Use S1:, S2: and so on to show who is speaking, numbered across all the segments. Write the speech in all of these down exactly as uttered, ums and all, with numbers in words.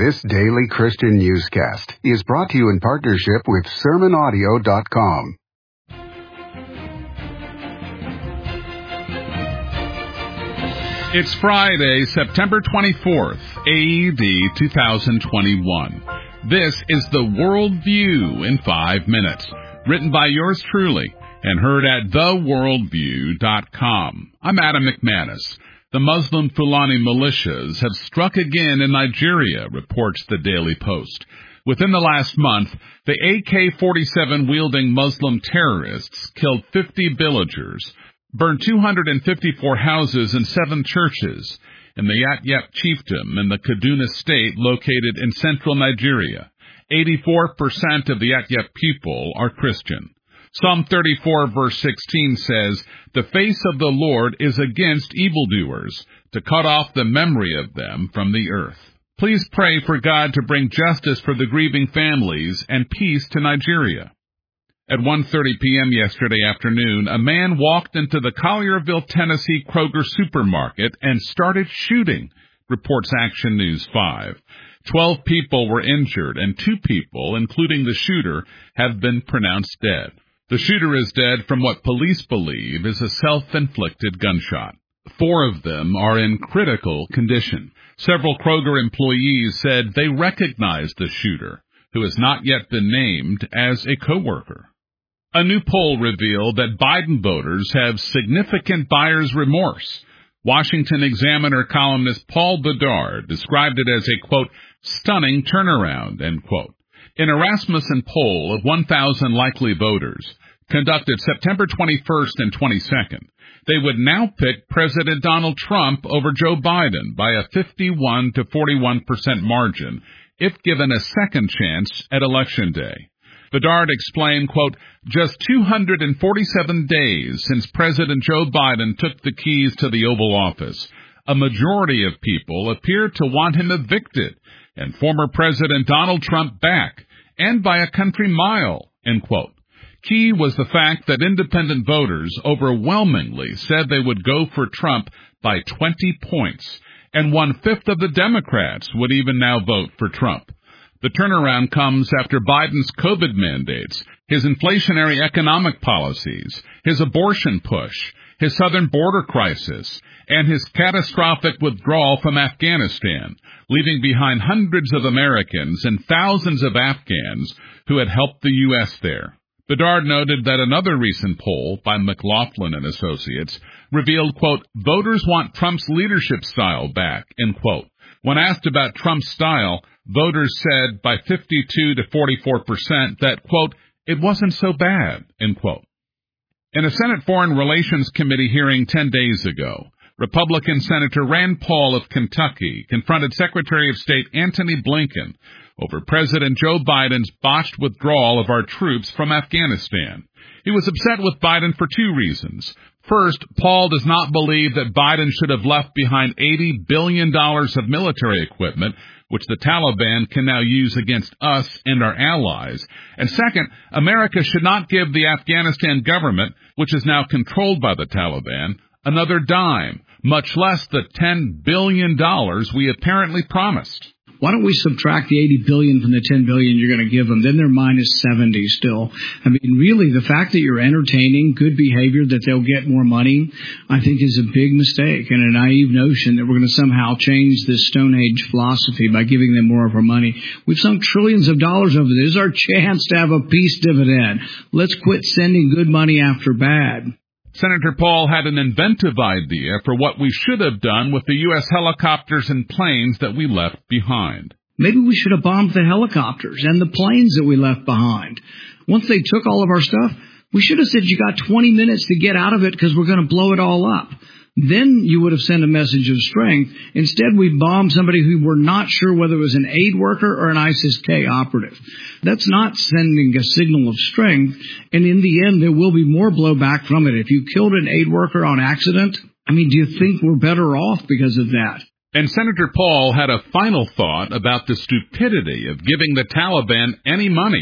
S1: This daily Christian newscast is brought to you in partnership with sermon audio dot com.
S2: It's Friday, September twenty-fourth, A D two thousand twenty-one. This is the Worldview in five minutes, written by yours truly and heard at the worldview dot com. I'm Adam McManus. The Muslim Fulani militias have struck again in Nigeria, reports the Daily Post. Within the last month, the A K forty-seven wielding Muslim terrorists killed fifty villagers, burned two hundred fifty-four houses and seven churches in the Yat-Yep chiefdom in the Kaduna state located in central Nigeria. eighty-four percent of the Yat-Yep people are Christian. Psalm thirty-four verse sixteen says, "The face of the Lord is against evildoers, to cut off the memory of them from the earth." Please pray for God to bring justice for the grieving families and peace to Nigeria. At one thirty p.m. yesterday afternoon, a man walked into the Collierville, Tennessee Kroger supermarket and started shooting, reports Action News five. Twelve people were injured, and two people, including the shooter, have been pronounced dead. The shooter is dead from what police believe is a self-inflicted gunshot. Four of them are in critical condition. Several Kroger employees said they recognized the shooter, who has not yet been named, as a coworker. A new poll revealed that Biden voters have significant buyer's remorse. Washington Examiner columnist Paul Bedard described it as a, quote, stunning turnaround, end quote. In a Rasmussen poll of one thousand likely voters, conducted September twenty-first and twenty-second, they would now pick President Donald Trump over Joe Biden by a fifty-one to forty-one percent margin if given a second chance at Election Day. Bedard explained, quote, "Just two hundred forty-seven days since President Joe Biden took the keys to the Oval Office, a majority of people appear to want him evicted and former President Donald Trump back, and by a country mile," end quote. Key was the fact that independent voters overwhelmingly said they would go for Trump by twenty points, and one-fifth of the Democrats would even now vote for Trump. The turnaround comes after Biden's COVID mandates, his inflationary economic policies, his abortion push, his southern border crisis, and his catastrophic withdrawal from Afghanistan, leaving behind hundreds of Americans and thousands of Afghans who had helped the U S there. Bedard noted that another recent poll by McLaughlin and Associates revealed, quote, "Voters want Trump's leadership style back," end quote. When asked about Trump's style, voters said by fifty-two to forty-four percent that, quote, "it wasn't so bad," end quote. In a Senate Foreign Relations Committee hearing ten days ago, Republican Senator Rand Paul of Kentucky confronted Secretary of State Antony Blinken over President Joe Biden's botched withdrawal of our troops from Afghanistan. He was upset with Biden for two reasons. First, Paul does not believe that Biden should have left behind eighty billion dollars of military equipment, which the Taliban can now use against us and our allies. And second, America should not give the Afghanistan government, which is now controlled by the Taliban, another dime, much less the ten billion dollars we apparently promised.
S3: Why don't we subtract the eighty billion dollars from the ten billion dollars you're going to give them? Then they're minus seventy still. I mean, really, the fact that you're entertaining good behavior, that they'll get more money, I think is a big mistake and a naive notion that we're going to somehow change this Stone Age philosophy by giving them more of our money. We've sunk trillions of dollars over this. This is our chance to have a peace dividend. Let's quit sending good money after bad.
S2: Senator Paul had an inventive idea for what we should have done with the U S helicopters and planes that we left behind.
S3: Maybe we should have bombed the helicopters and the planes that we left behind. Once they took all of our stuff, we should have said, you got twenty minutes to get out of it because we're going to blow it all up. Then you would have sent a message of strength. Instead, we bombed somebody who we're not sure whether it was an aid worker or an ISIS-K operative. That's not sending a signal of strength. And in the end, there will be more blowback from it. If you killed an aid worker on accident, I mean, do you think we're better off because of that?
S2: And Senator Paul had a final thought about the stupidity of giving the Taliban any money.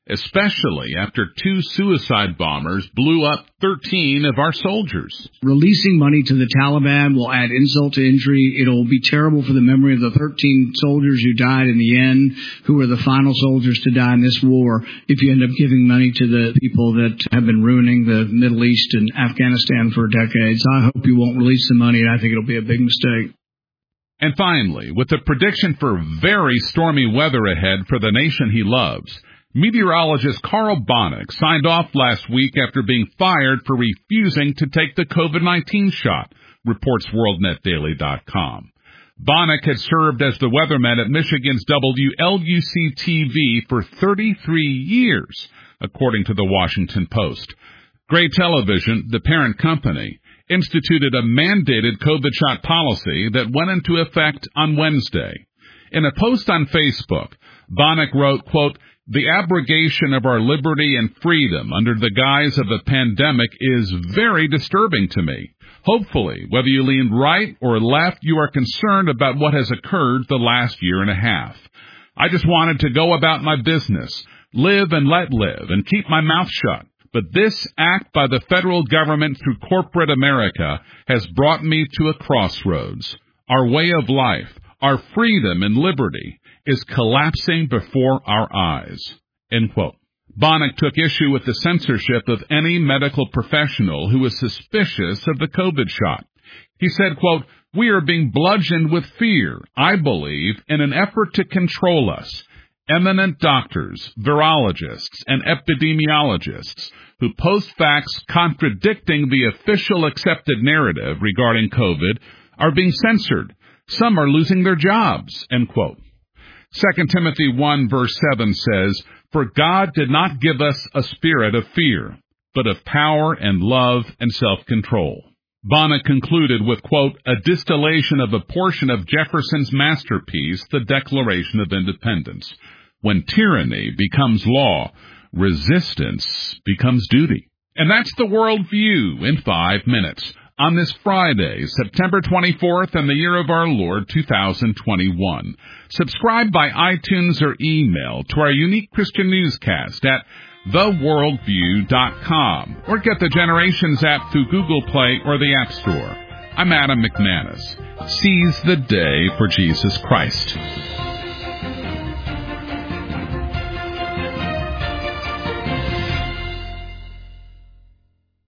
S2: especially after two suicide bombers blew up thirteen of our soldiers.
S3: Releasing money to the Taliban will add insult to injury. It'll be terrible for the memory of the thirteen soldiers who died in the end, who were the final soldiers to die in this war, if you end up giving money to the people that have been ruining the Middle East and Afghanistan for decades. I hope you won't release the money, and I think it'll be a big mistake.
S2: And finally, with the prediction for very stormy weather ahead for the nation he loves, meteorologist Carl Bonnick signed off last week after being fired for refusing to take the COVID nineteen shot, reports world net daily dot com. Bonnick had served as the weatherman at Michigan's W L U C T V for thirty-three years, according to the Washington Post. Gray Television, the parent company, instituted a mandated COVID shot policy that went into effect on Wednesday. In a post on Facebook, Bonnick wrote, quote, "The abrogation of our liberty and freedom under the guise of a pandemic is very disturbing to me. Hopefully, whether you lean right or left, you are concerned about what has occurred the last year and a half. I just wanted to go about my business, live and let live, and keep my mouth shut. But this act by the federal government through corporate America has brought me to a crossroads. Our way of life, our freedom and liberty, is collapsing before our eyes." End quote. Bonnick took issue with the censorship of any medical professional who was suspicious of the COVID shot. He said, quote, "We are being bludgeoned with fear, I believe, in an effort to control us. Eminent doctors, virologists, and epidemiologists who post facts contradicting the official accepted narrative regarding COVID are being censored. Some are losing their jobs." End quote. Second Timothy one verse seven says, "For God did not give us a spirit of fear, but of power and love and self-control." Bonnick concluded with, quote, "a distillation of a portion of Jefferson's masterpiece, the Declaration of Independence. When tyranny becomes law, resistance becomes duty." And that's the World View in five minutes on this Friday, September twenty-fourth, in the year of our Lord, two thousand twenty-one. Subscribe by iTunes or email to our unique Christian newscast at the world view dot com, or get the Generations app through Google Play or the App Store. I'm Adam McManus. Seize the day for Jesus Christ.